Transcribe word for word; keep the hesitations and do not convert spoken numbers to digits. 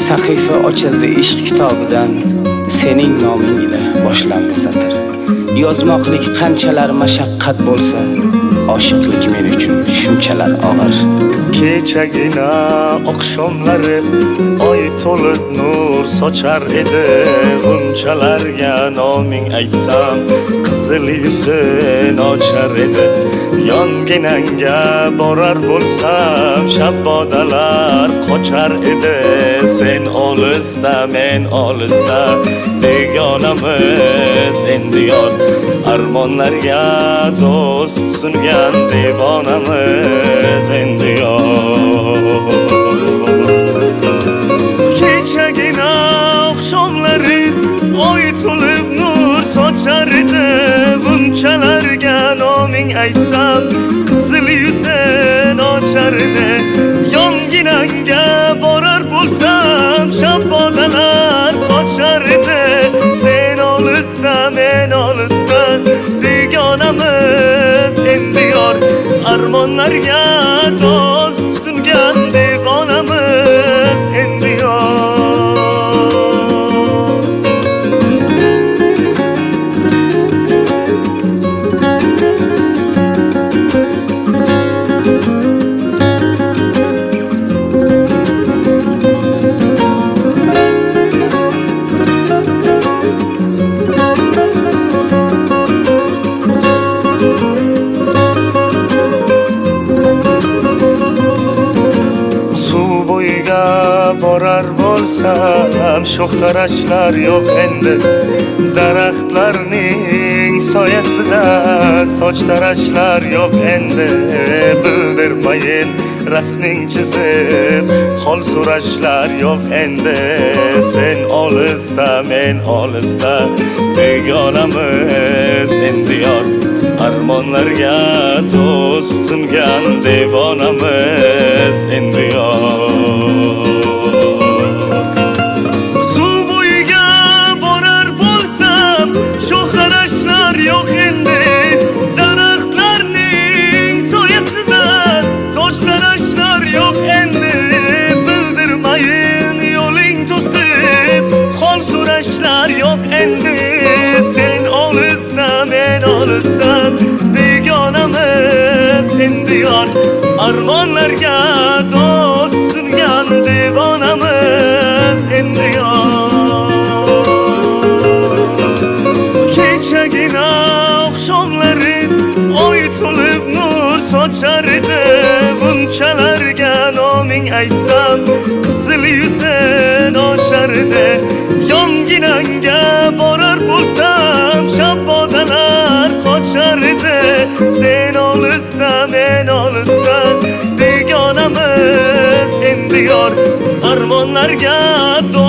Sahifa ochildi ishq kitobidan, sening noming ila boshlandi satr. Yozmoqlik qanchalar mashaqqat bo'lsa, oshiqlik men uchun shunchalar og'ir. Kechagina oqshomlari oy to'lib nur sochar edi. G'unchalarga noming aytsam, qizil yuzin ochar edi. Yonginangga borar bo'lsam, shabbodalar qochar edi. Sen olisda, men olisda, begonamiz endi yor. Armonlarga do'st sungan devonamiz endi yor. Kechagina oqshomlari oy to'lib nur sochar edi. Bunchalarga noming aytsam, qizil yuzin ochar edi. Yonginangga borar bo'lsam, shabbodalar qochar edi. Sen olisda, men olisda, begonamiz endi yor. Armonlarga do'st tutungan devonamiz endi yor. Borar bo'lsam, sho'x qarashlar yo'q endi. Daraxtlarning soyasida soch tarashlar yo'q endi. Bildirmayin rasming chizib, hol so'rashlar yo'q endi. Sen olisda, men olisda, begonamiz endi yor. Armonlarga do'st sungan devonamiz endi yor. Yo'q endi, daraxtlarning soyasida soch tarashlar yo'q endi. Bildirmayin yo'ling to'sib, hol so'rashlar yo'q endi. Sen olisda, men olisda, begonamiz endi yor. Armonlarga do'st sungan devonamiz endi yor. Kechagina oqshomlari oy to'lib nur sochar edi. Bunchalarga noming aytsam, qizil yuzin ochar edi. Yonginangga borar bo'lsam, shabbodalar qochar edi. Sen olisda, men olisda, begonamiz endi yor. Armonlarga